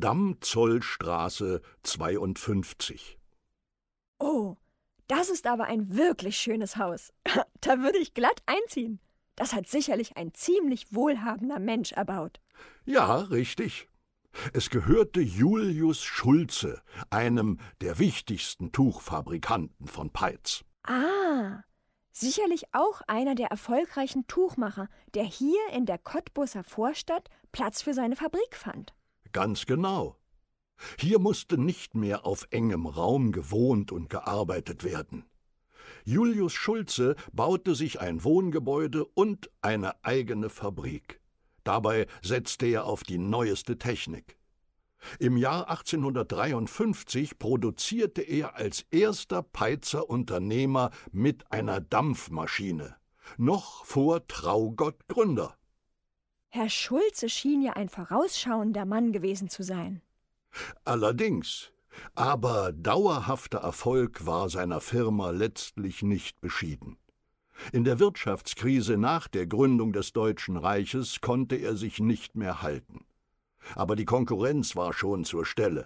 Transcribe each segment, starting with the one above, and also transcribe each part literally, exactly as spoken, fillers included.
Dammzollstraße zweiundfünfzig. Oh, das ist aber ein wirklich schönes Haus. Da würde ich glatt einziehen. Das hat sicherlich ein ziemlich wohlhabender Mensch erbaut. Ja, richtig. Es gehörte Julius Schulze, einem der wichtigsten Tuchfabrikanten von Peitz. Ah, sicherlich auch einer der erfolgreichen Tuchmacher, der hier in der Cottbuser Vorstadt Platz für seine Fabrik fand. Ganz genau. Hier musste nicht mehr auf engem Raum gewohnt und gearbeitet werden. Julius Schulze baute sich ein Wohngebäude und eine eigene Fabrik. Dabei setzte er auf die neueste Technik. Im Jahr achtzehnhundertdreiundfünfzig produzierte er als erster Peitzer Unternehmer mit einer Dampfmaschine, noch vor Traugott Gründer. Herr Schulze schien ja ein vorausschauender Mann gewesen zu sein. Allerdings, aber dauerhafter Erfolg war seiner Firma letztlich nicht beschieden. In der Wirtschaftskrise nach der Gründung des Deutschen Reiches konnte er sich nicht mehr halten. Aber die Konkurrenz war schon zur Stelle.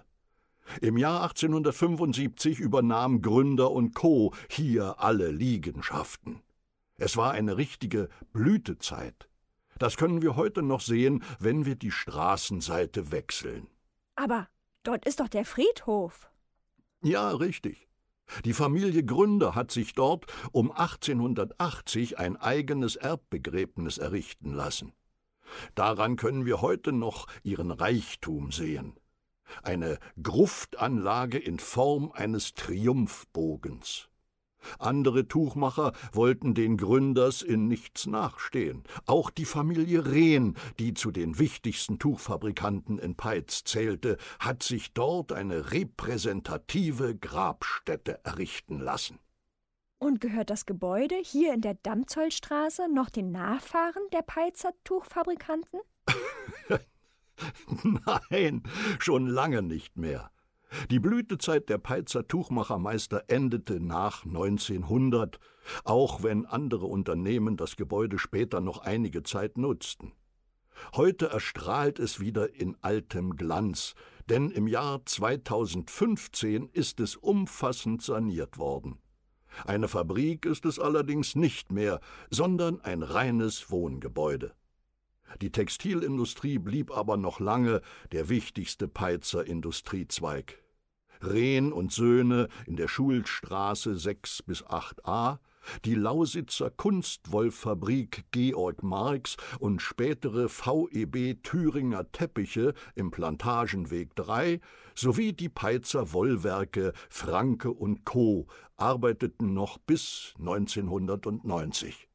Im Jahr achtzehnhundertfünfundsiebzig übernahm Gründer und Co. hier alle Liegenschaften. Es war eine richtige Blütezeit. Das können wir heute noch sehen, wenn wir die Straßenseite wechseln. Aber dort ist doch der Friedhof. Ja, richtig. Die Familie Gründer hat sich dort um achtzehnhundertachtzig ein eigenes Erbbegräbnis errichten lassen. Daran können wir heute noch ihren Reichtum sehen. Eine Gruftanlage in Form eines Triumphbogens. Andere Tuchmacher wollten den Gründers in nichts nachstehen. Auch die Familie Rehn, die zu den wichtigsten Tuchfabrikanten in Peitz zählte, hat sich dort eine repräsentative Grabstätte errichten lassen. Und gehört das Gebäude hier in der Dammzollstraße noch den Nachfahren der Peitzer Tuchfabrikanten? Nein, schon lange nicht mehr. Die Blütezeit der Peitzer Tuchmachermeister endete nach neunzehnhundert, auch wenn andere Unternehmen das Gebäude später noch einige Zeit nutzten. Heute erstrahlt es wieder in altem Glanz, denn im Jahr zweitausendfünfzehn ist es umfassend saniert worden. Eine Fabrik ist es allerdings nicht mehr, sondern ein reines Wohngebäude. Die Textilindustrie blieb aber noch lange der wichtigste Peitzer Industriezweig. Rehn und Söhne in der Schulstraße sechs bis acht a, die Lausitzer Kunstwollfabrik Georg Marx und spätere V E B Thüringer Teppiche im Plantagenweg drei sowie die Peitzer Wollwerke Franke und Co. arbeiteten noch bis neunzehnhundertneunzig.